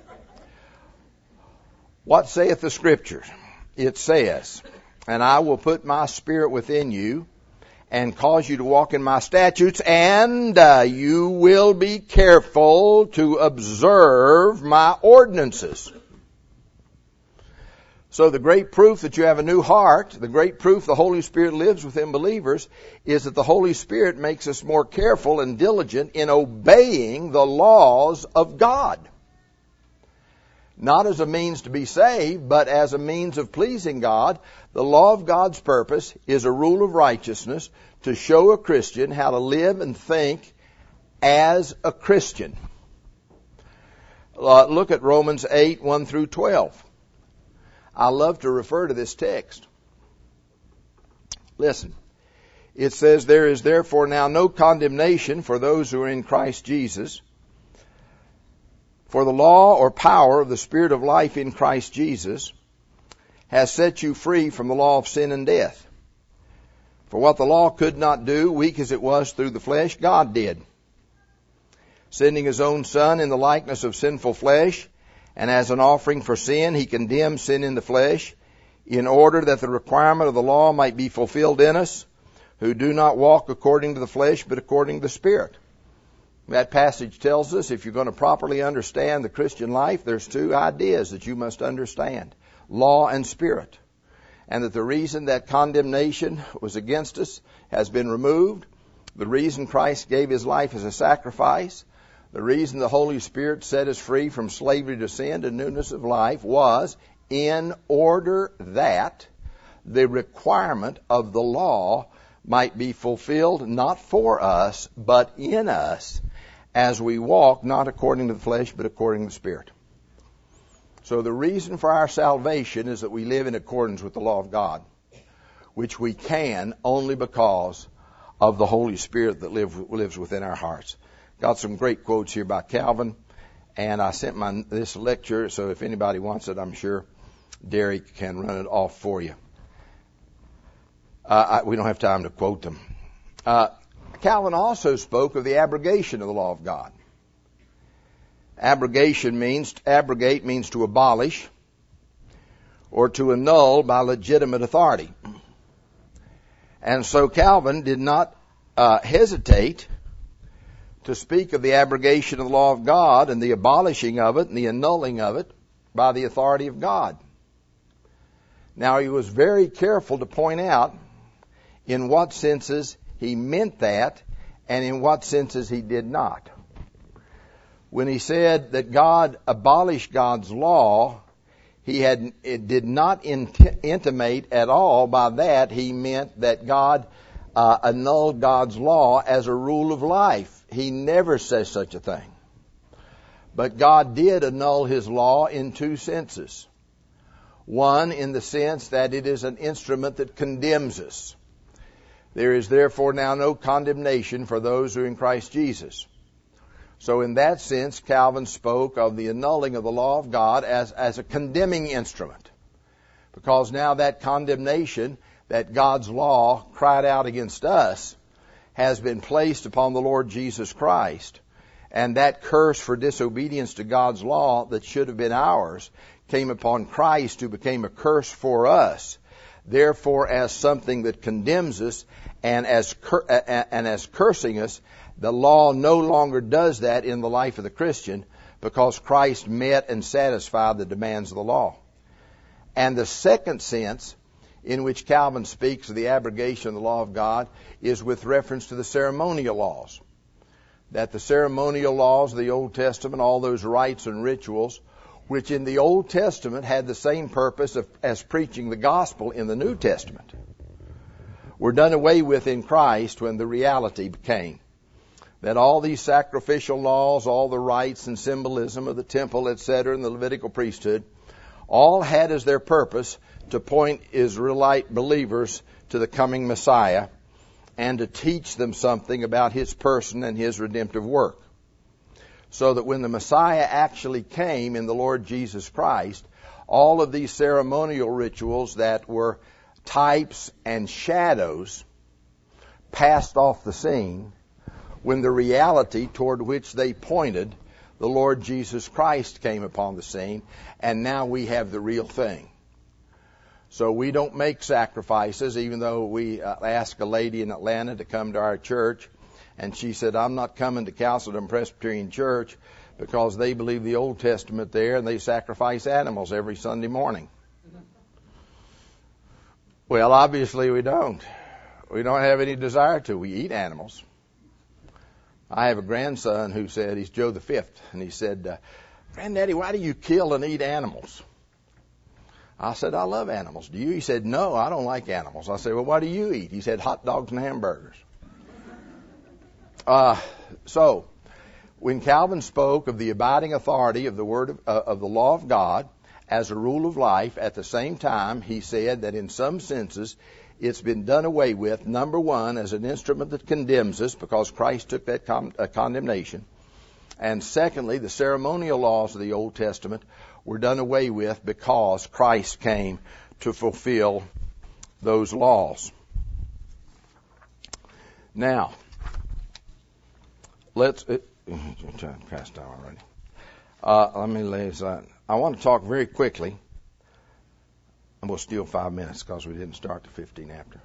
What saith the Scripture? It says, "And I will put my spirit within you and cause you to walk in my statutes, and you will be careful to observe my ordinances." So the great proof that you have a new heart, the great proof the Holy Spirit lives within believers, is that the Holy Spirit makes us more careful and diligent in obeying the laws of God. Not as a means to be saved, but as a means of pleasing God. The law of God's purpose is a rule of righteousness to show a Christian how to live and think as a Christian. Look at Romans 8, 1 through 12. I love to refer to this text. Listen. It says, "There is therefore now no condemnation for those who are in Christ Jesus. For the law or power of the Spirit of life in Christ Jesus has set you free from the law of sin and death. For what the law could not do, weak as it was through the flesh, God did, sending his own Son in the likeness of sinful flesh, and as an offering for sin, he condemned sin in the flesh, in order that the requirement of the law might be fulfilled in us, who do not walk according to the flesh, but according to the Spirit." That passage tells us if you're going to properly understand the Christian life, there's two ideas that you must understand: law and spirit. And that the reason that condemnation was against us has been removed, the reason Christ gave his life as a sacrifice, the reason the Holy Spirit set us free from slavery to sin to newness of life was in order that the requirement of the law might be fulfilled not for us, but in us, as we walk not according to the flesh, but according to the Spirit. So the reason for our salvation is that we live in accordance with the law of God, which we can only because of the Holy Spirit that lives within our hearts. Got some great quotes here by Calvin, and I sent this lecture, so if anybody wants it, I'm sure Derek can run it off for you. We don't have time to quote them. Calvin also spoke of the abrogation of the law of God. Abrogate means to abolish or to annul by legitimate authority. And so Calvin did not hesitate to speak of the abrogation of the law of God and the abolishing of it and the annulling of it by the authority of God. Now, he was very careful to point out in what senses he meant that and in what senses he did not. When he said that God abolished God's law, it did not intimate at all by that he meant that God annulled God's law as a rule of life. He never says such a thing. But God did annul his law in two senses. One, in the sense that it is an instrument that condemns us. There is therefore now no condemnation for those who are in Christ Jesus. So in that sense, Calvin spoke of the annulling of the law of God as a condemning instrument. Because now that condemnation that God's law cried out against us has been placed upon the Lord Jesus Christ. And that curse for disobedience to God's law that should have been ours came upon Christ, who became a curse for us. Therefore, as something that condemns us and as cursing us, the law no longer does that in the life of the Christian, because Christ met and satisfied the demands of the law. And the second sense in which Calvin speaks of the abrogation of the law of God is with reference to the ceremonial laws. That the ceremonial laws of the Old Testament, all those rites and rituals, which in the Old Testament had the same purpose as preaching the gospel in the New Testament, were done away with in Christ when the reality came. That all these sacrificial laws, all the rites and symbolism of the temple, etc., and the Levitical priesthood, all had as their purpose to point Israelite believers to the coming Messiah and to teach them something about his person and his redemptive work. So that when the Messiah actually came in the Lord Jesus Christ, all of these ceremonial rituals that were types and shadows passed off the scene when the reality toward which they pointed, the Lord Jesus Christ, came upon the scene, and now we have the real thing. So we don't make sacrifices, even though we asked a lady in Atlanta to come to our church, and she said, I'm not coming to Castleton Presbyterian Church because they believe the Old Testament there and they sacrifice animals every Sunday morning. Well, obviously we don't. We don't have any desire to. We eat animals. I have a grandson who said, he's Joe the Fifth, and he said, Granddaddy, why do you kill and eat animals? I said, I love animals. Do you? He said, no, I don't like animals. I said, well, what do you eat? He said, hot dogs and hamburgers. So, when Calvin spoke of the abiding authority of the word of the law of God as a rule of life, at the same time, he said that in some senses, it's been done away with, number one, as an instrument that condemns us because Christ took that condemnation. And secondly, the ceremonial laws of the Old Testament were done away with because Christ came to fulfill those laws. Now, let's past time already. Let me lay aside. I want to talk very quickly. And we'll steal 5 minutes because we didn't start to 15 after.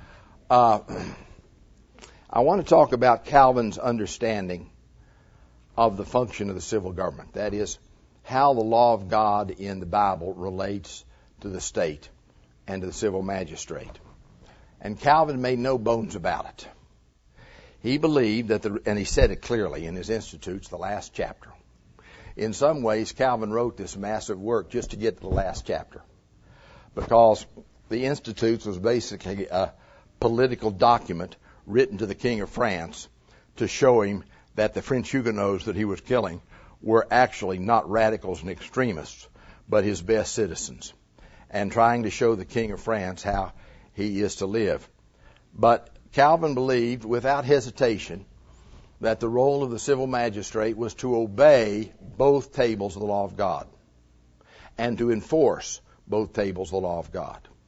I want to talk about Calvin's understanding of the function of the civil government. That is, how the law of God in the Bible relates to the state and to the civil magistrate. And Calvin made no bones about it. He believed that, and he said it clearly in his Institutes, the last chapter. In some ways, Calvin wrote this massive work just to get to the last chapter, because the Institutes was basically a political document written to the King of France to show him that the French Huguenots that he was killing were actually not radicals and extremists, but his best citizens, and trying to show the King of France how he is to live. But Calvin believed without hesitation that the role of the civil magistrate was to obey both tables of the law of God and to enforce both tables of the law of God.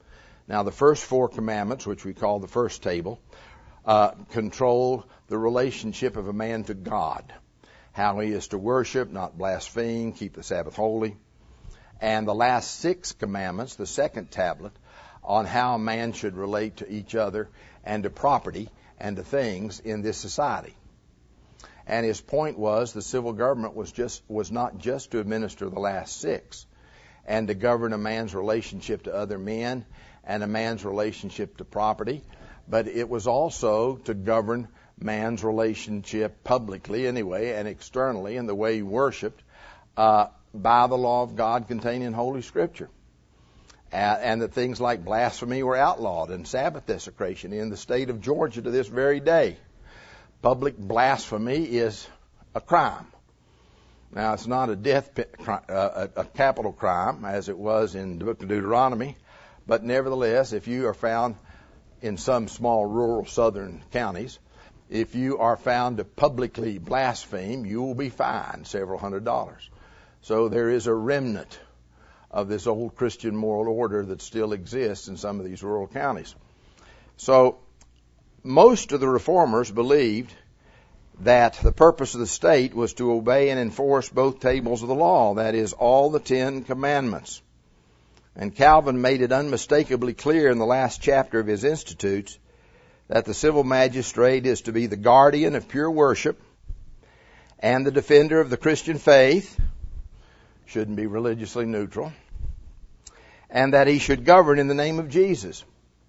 Now, the first 4 commandments, which we call the first table, control the relationship of a man to God, how he is to worship, not blaspheme, keep the Sabbath holy. And the last 6 commandments, the second tablet, on how a man should relate to each other and to property and to things in this society. And his point was the civil government was not just to administer the last 6 and to govern a man's relationship to other men and a man's relationship to property, but it was also to govern man's relationship publicly anyway and externally in the way he worshiped by the law of God contained in Holy Scripture. And that things like blasphemy were outlawed and Sabbath desecration in the state of Georgia to this very day. Public blasphemy is a crime. Now, it's not a capital crime as it was in the book of Deuteronomy, but nevertheless, if you are found in some small rural southern counties, if you are found to publicly blaspheme, you will be fined several $100s. So there is a remnant of this old Christian moral order that still exists in some of these rural counties. So most of the reformers believed that the purpose of the state was to obey and enforce both tables of the law, that is, all the 10 commandments. And Calvin made it unmistakably clear in the last chapter of his Institutes that the civil magistrate is to be the guardian of pure worship and the defender of the Christian faith, shouldn't be religiously neutral, and that he should govern in the name of Jesus.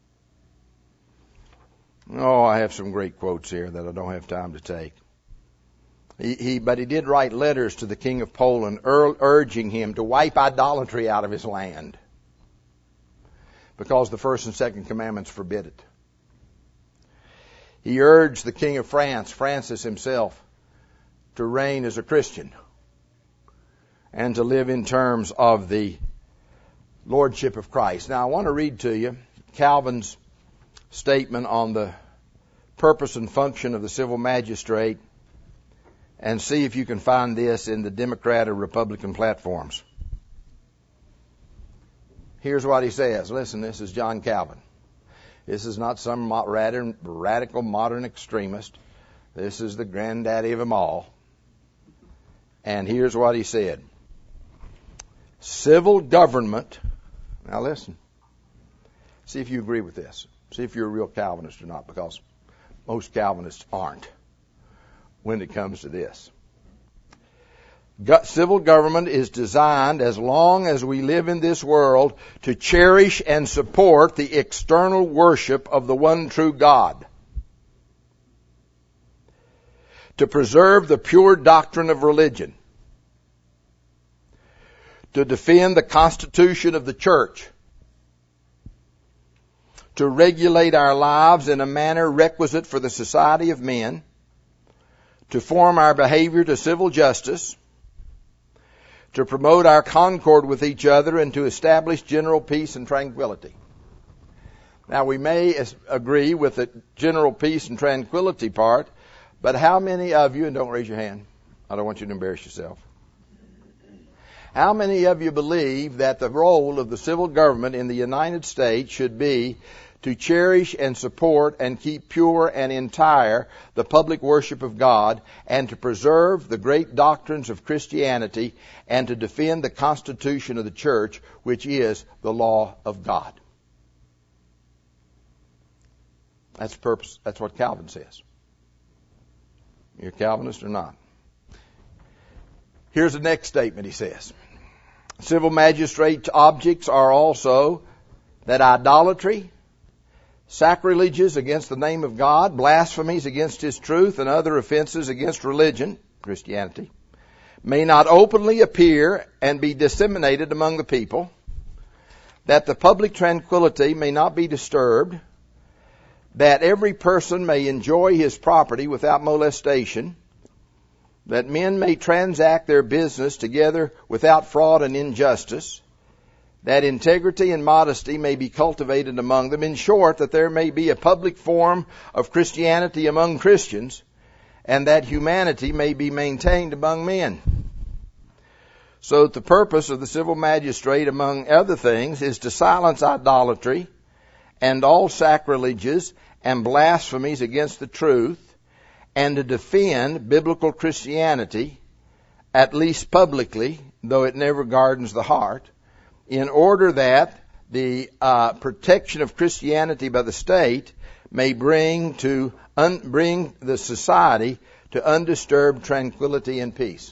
Oh, I have some great quotes here that I don't have time to take. But he did write letters to the King of Poland urging him to wipe idolatry out of his land because the first and second commandments forbid it. He urged the King of France, Francis himself, to reign as a Christian and to live in terms of the Lordship of Christ. Now, I want to read to you Calvin's statement on the purpose and function of the civil magistrate and see if you can find this in the Democrat or Republican platforms. Here's what he says. Listen, this is John Calvin. This is not some radical modern extremist. This is the granddaddy of them all. And here's what he said. Civil government, now listen, see if you agree with this. See if you're a real Calvinist or not, because most Calvinists aren't when it comes to this. Civil government is designed, as long as we live in this world, to cherish and support the external worship of the one true God, to preserve the pure doctrine of religion, to defend the constitution of the church, to regulate our lives in a manner requisite for the society of men, to form our behavior to civil justice, to promote our concord with each other, and to establish general peace and tranquility. Now, we may agree with the general peace and tranquility part, but how many of you, and don't raise your hand, I don't want you to embarrass yourself, how many of you believe that the role of the civil government in the United States should be to cherish and support and keep pure and entire the public worship of God, and to preserve the great doctrines of Christianity, and to defend the constitution of the church, which is the law of God? That's purpose. That's what Calvin says. You're a Calvinist or not? Here's the next statement he says. Civil magistrates' objects are also that idolatry, sacrileges against the name of God, blasphemies against His truth, and other offenses against religion, Christianity, may not openly appear and be disseminated among the people, that the public tranquility may not be disturbed, that every person may enjoy his property without molestation, that men may transact their business together without fraud and injustice, that integrity and modesty may be cultivated among them. In short, that there may be a public form of Christianity among Christians, and that humanity may be maintained among men. So the purpose of the civil magistrate, among other things, is to silence idolatry and all sacrileges and blasphemies against the truth, and to defend biblical Christianity, at least publicly, though it never gardens the heart, in order that the protection of Christianity by the state may bring the society to undisturbed tranquility and peace.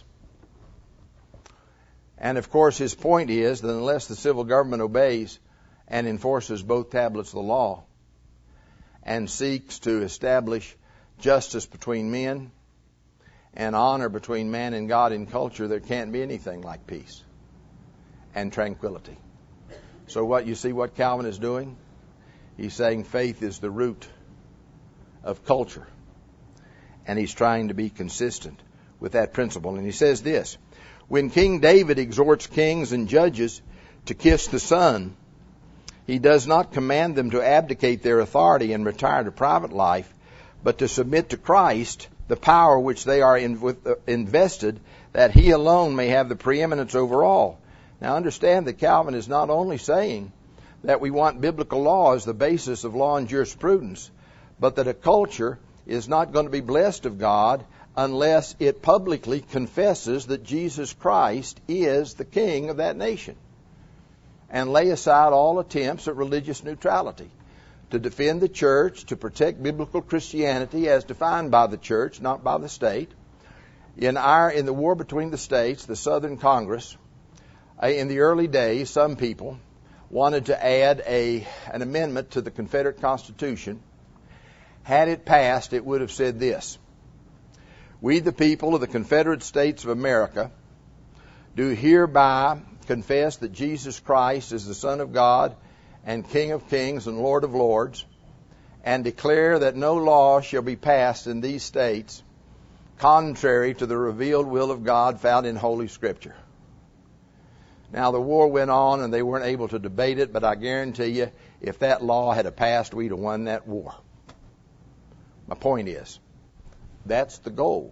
And of course his point is that unless the civil government obeys and enforces both tablets of the law and seeks to establish justice between men and honor between man and God in culture, there can't be anything like peace and tranquility. So what Calvin is doing? He's saying faith is the root of culture. And he's trying to be consistent with that principle. And he says this: when King David exhorts kings and judges to kiss the Son, he does not command them to abdicate their authority and retire to private life, but to submit to Christ the power which they are invested, that he alone may have the preeminence over all. Now understand that Calvin is not only saying that we want biblical law as the basis of law and jurisprudence, but that a culture is not going to be blessed of God unless it publicly confesses that Jesus Christ is the king of that nation, and lay aside all attempts at religious neutrality, to defend the church, to protect biblical Christianity as defined by the church, not by the state. In the war between the states, the Southern Congress, in the early days, some people wanted to add an amendment to the Confederate Constitution. Had it passed, it would have said this: we, the people of the Confederate States of America, do hereby confess that Jesus Christ is the Son of God and King of kings and Lord of lords, and declare that no law shall be passed in these states contrary to the revealed will of God found in Holy Scripture. Now, the war went on and they weren't able to debate it, but I guarantee you, if that law had passed, we'd have won that war. My point is, that's the goal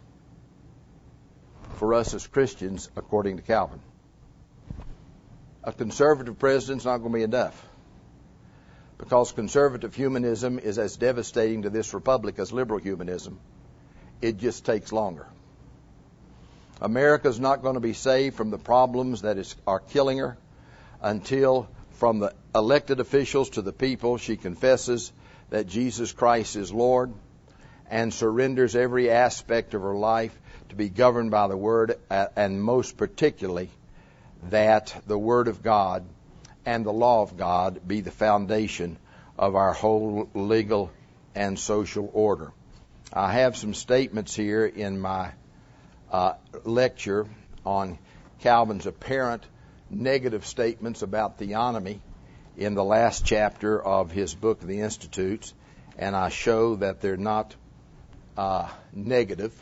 for us as Christians, according to Calvin. A conservative president's not going to be enough, because conservative humanism is as devastating to this republic as liberal humanism. It just takes longer. America's not going to be saved from the problems that are killing her until, from the elected officials to the people, she confesses that Jesus Christ is Lord and surrenders every aspect of her life to be governed by the Word, and most particularly that the Word of God and the law of God be the foundation of our whole legal and social order. I have some statements here in my lecture on Calvin's apparent negative statements about theonomy in the last chapter of his book, The Institutes, and I show that they're not negative.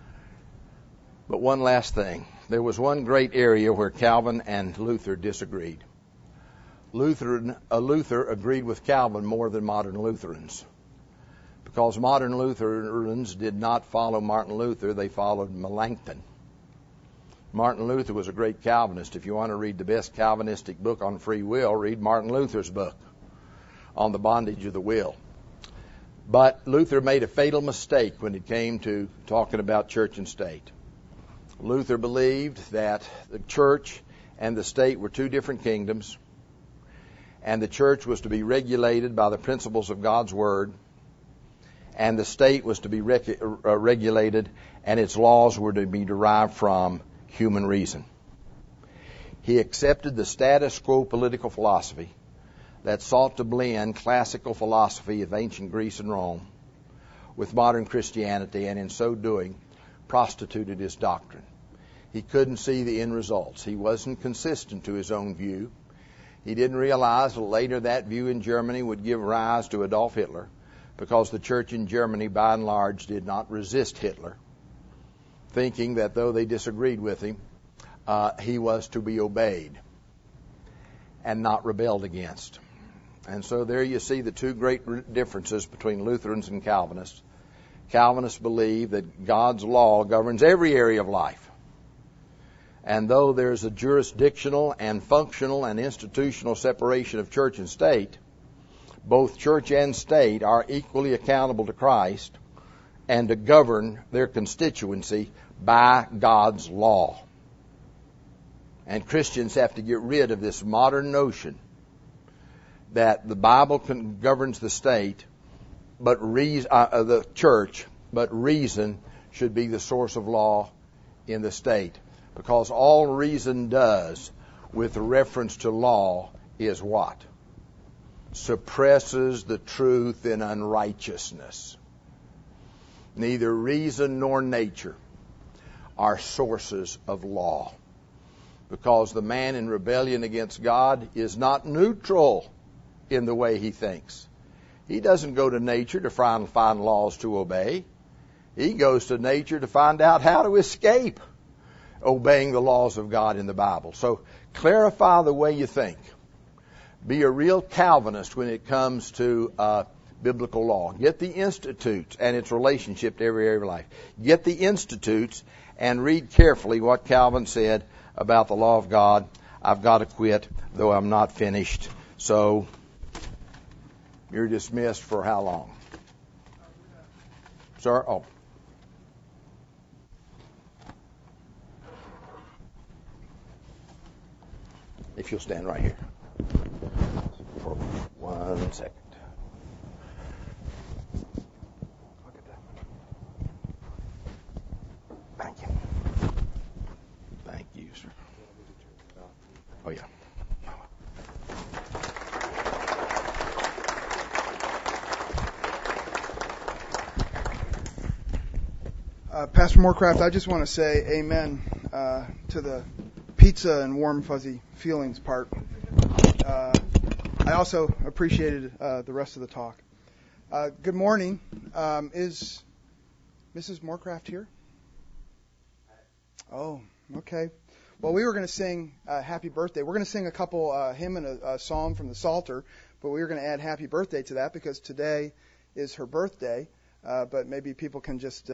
But one last thing. There was one great area where Calvin and Luther disagreed. Luther agreed with Calvin more than modern Lutherans, because modern Lutherans did not follow Martin Luther, they followed Melanchthon. Martin Luther was a great Calvinist. If you want to read the best Calvinistic book on free will, read Martin Luther's book on the bondage of the will. But Luther made a fatal mistake when it came to talking about church and state. Luther believed that the church and the state were two different kingdoms, and the church was to be regulated by the principles of God's Word, and the state was to be regulated, and its laws were to be derived from human reason. He accepted the status quo political philosophy that sought to blend classical philosophy of ancient Greece and Rome with modern Christianity, and in so doing prostituted his doctrine. He couldn't see the end results. He wasn't consistent to his own view. He didn't realize that later that view in Germany would give rise to Adolf Hitler, because the church in Germany, by and large, did not resist Hitler, thinking that though they disagreed with him, he was to be obeyed and not rebelled against. And so there you see the two great differences between Lutherans and Calvinists. Calvinists believe that God's law governs every area of life. And though there's a jurisdictional and functional and institutional separation of church and state, both church and state are equally accountable to Christ and to govern their constituency by God's law. And Christians have to get rid of this modern notion that the Bible governs the state, but the church, but reason should be the source of law in the state. Because all reason does with reference to law is what? Suppresses the truth in unrighteousness. Neither reason nor nature are sources of law. Because the man in rebellion against God is not neutral in the way he thinks. He doesn't go to nature to find laws to obey. He goes to nature to find out how to escape obeying the laws of God in the Bible. So clarify the way you think. Be a real Calvinist when it comes to biblical law. Get the Institutes and its relationship to every area of life. Get the Institutes and read carefully what Calvin said about the law of God. I've got to quit, though I'm not finished. So you're dismissed for how long? Sir? Oh. If you'll stand right here for 1 second. Look at that. Thank you. Thank you, sir. Oh, yeah. Pastor Moorcraft, I just want to say amen to the pizza and warm, fuzzy feelings part. I also appreciated the rest of the talk. Good morning. Is Mrs. Moorcraft here? Oh, okay. Well, we were going to sing Happy Birthday. We're going to sing a couple hymn and a psalm from the Psalter, but we were going to add Happy Birthday to that because today is her birthday. But maybe people can just